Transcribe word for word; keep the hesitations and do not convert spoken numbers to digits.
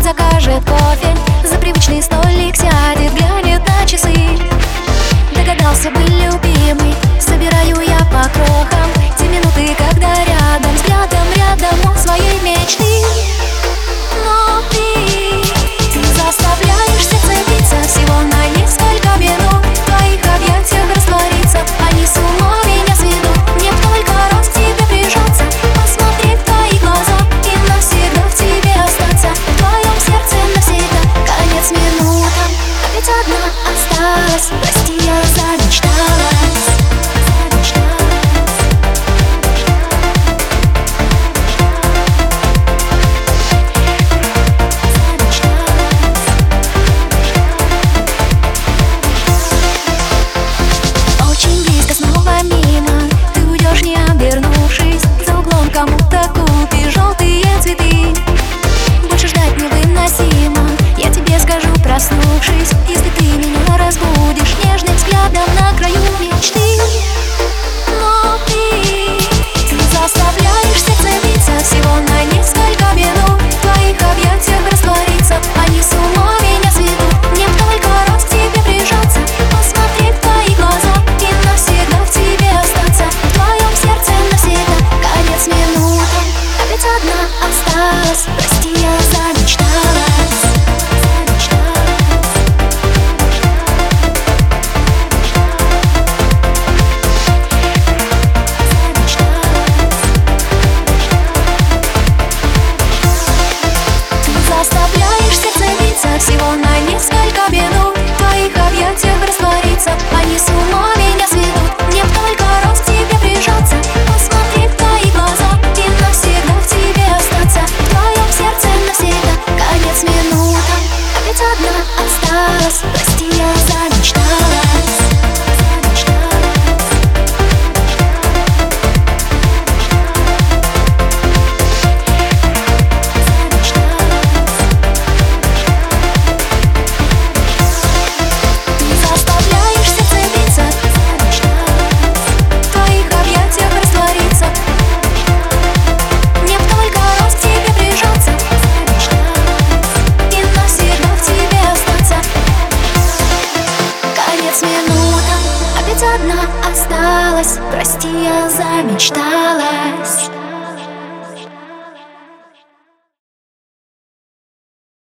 закажет кофе, за привычный столик сядет, глянет на часы. Догадался бы, любимый, собираю я по крохам те минуты, когда рядом, взглядом рядом у своей мечты. Но ты, ты заставляешь сердце биться всего на несколько минут, в твоих объятиях раствориться, они с ума меня сведут. Мне б только раз к тебе прижаться, посмотреть в твои глаза и навсегда в тебе остаться, в твоем сердце навсегда. Конец минутам, опять одна осталась, прости, я замечталась. Кому-то купишь желтые цветы, больше ждать невыносимо, я тебе скажу, проснувшись, если ты меня разбудишь нежным взглядом на краю мечты. Но ты, ты заставляешь сердце биться всего на несколько минут, в твоих объятиях раствориться, они с ума меня сведут. Мне б только раз к тебе прижаться, посмотреть в твои глаза и навсегда в тебе остаться, в твоем сердце навсегда. Конец минутам, опять одна осталась, прости, я замечталась. Заставляешь сердце биться всего на несколько минут, в твоих объятиях раствориться, они с ума меня сведут. Мне б только раз к тебе прижаться, посмотреть в твои глаза и навсегда в тебе остаться, в твоем сердце навсегда. Конец минутам, опять одна осталась, прости, я замечталась. Минутам, опять одна осталась, прости, я замечталась.